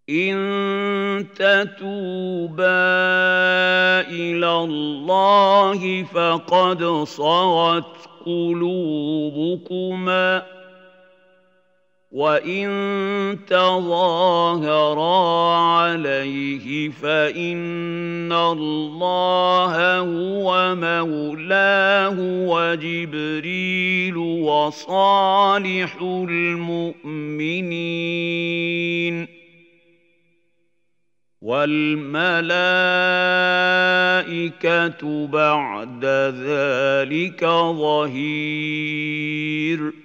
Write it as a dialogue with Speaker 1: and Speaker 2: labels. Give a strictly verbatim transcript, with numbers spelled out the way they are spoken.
Speaker 1: إن تتوبا إلى الله فقد صغت قلوبكما وإن تظاهرا عليه فإن الله هو مولاه وجبريل وصالح المؤمنين والملائكة بعد ذلك ظهير.